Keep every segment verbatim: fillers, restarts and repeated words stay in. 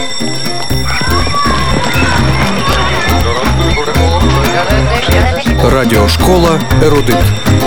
Радіошкола «Ерудит».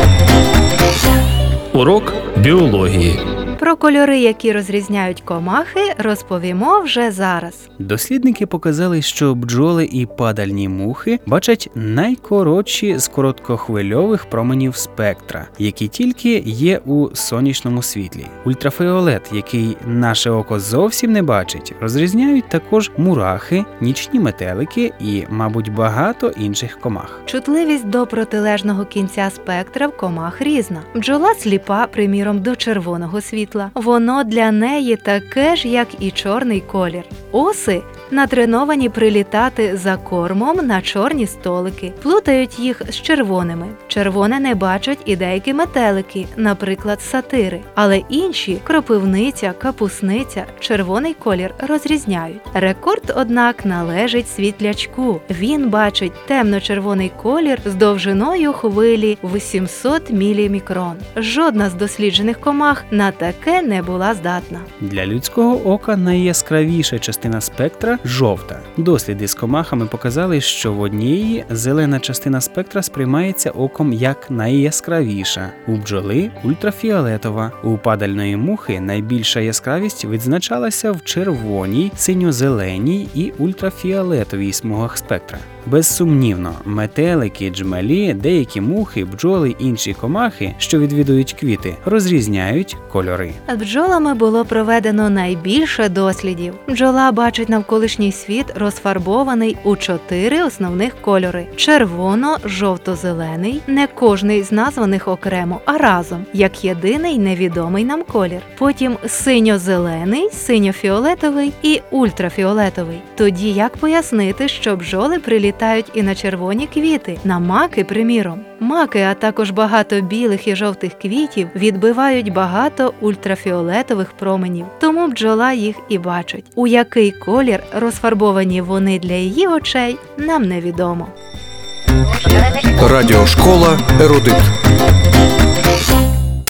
Урок біології. Про кольори, які розрізняють комахи, розповімо вже зараз. Дослідники показали, що бджоли і падальні мухи бачать найкоротші з короткохвильових променів спектра, які тільки є у сонячному світлі. Ультрафіолет, який наше око зовсім не бачить, розрізняють також мурахи, нічні метелики і, мабуть, багато інших комах. Чутливість до протилежного кінця спектра в комах різна. Бджола сліпа, приміром, до червоного світла. Воно для неї таке ж, як і чорний колір. Оси натреновані прилітати за кормом на чорні столики, плутають їх з червоними. Червоне не бачать і деякі метелики, наприклад, сатири. Але інші – кропивниця, капусниця – червоний колір розрізняють. Рекорд, однак, належить світлячку. Він бачить темно-червоний колір з довжиною хвилі в сімсот мілімікрон. Жодна з досліджених комах на таке не була здатна. Для людського ока найяскравіша частина спектра – жовта. Досліди з комахами показали, що в однієї зелена частина спектра сприймається оком як найяскравіша. У бджоли – ультрафіолетова. У падальної мухи найбільша яскравість відзначалася в червоній, синьо-зеленій і ультрафіолетовій смугах спектра. Безсумнівно, метелики, джмелі, деякі мухи, бджоли, інші комахи, що відвідують квіти, розрізняють кольори. З бджолами було проведено найбільше дослідів. Бджола бачить навколишній світ розфарбований у чотири основних кольори – червоно, жовто-зелений, не кожний з названих окремо, а разом, як єдиний невідомий нам колір. Потім синьо-зелений, синьо-фіолетовий і ультрафіолетовий. Тоді як пояснити, що бджоли прилітають і на червоні квіти, на маки, приміром? Маки, а також багато білих і жовтих квітів відбивають багато ультрафіолетових променів, тому бджола їх і бачить. У який колір розфарбовані вони для її очей, нам невідомо. Радіошкола «Ерудит».